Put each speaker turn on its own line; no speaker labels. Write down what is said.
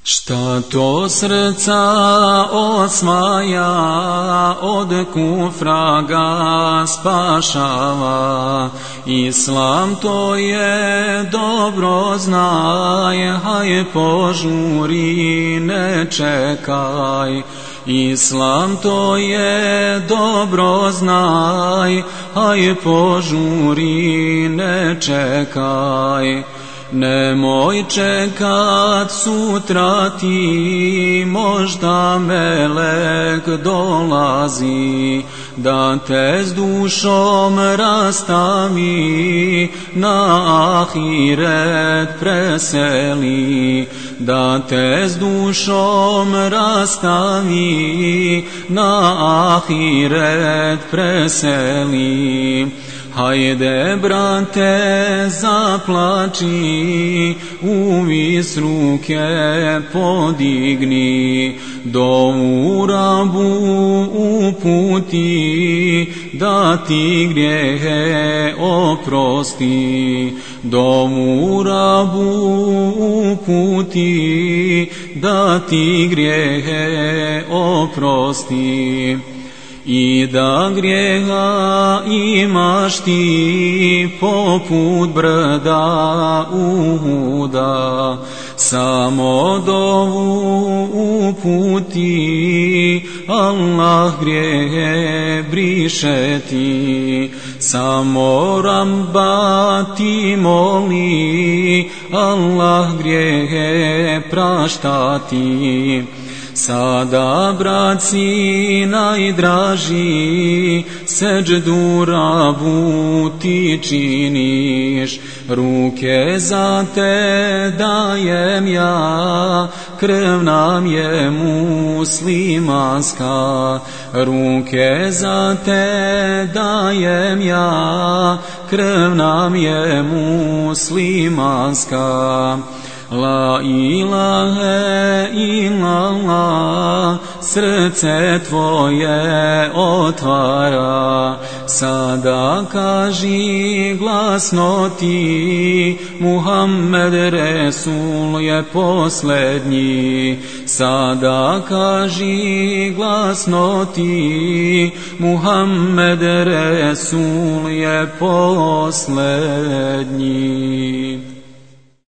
Šta to srca osvaja, od kufra ga spašava, Islam to je dobro znaj, haj požuri ne čekaj. Islam to je dobro znaj, haj požuri ne čekaj. Nemoj čekat sutra ti, možda melek dolazi, da te s dušom rastavi, na ahiret preseli. Da te s dušom rastavi, na ahiret preseli. Hajde, brate, zaplači, uvis ruke podigni, dovu Rabu uputi, da ti grijehe oprosti. Dovu Rabu uputi, da ti grijehe oprosti. I da grijeha imaš ti poput brda Uhuda, samo dovu uputi, Allah grijehe briše ti. Samo Rabba ti moli, Allah grijehe prašta ti. Sada, braci najdraži, seđdu Rabu ti činiš, ruke za te dajem ja, krv nam je muslimanska. Ruke za te dajem ja, krv nam je muslimanska. La ilahe illallah, srce tvoje otvara, sada kaži glasno ti, Muhammed Resul je posljednji. Sada kaži glasno ti, Muhammed Resul je posljednji.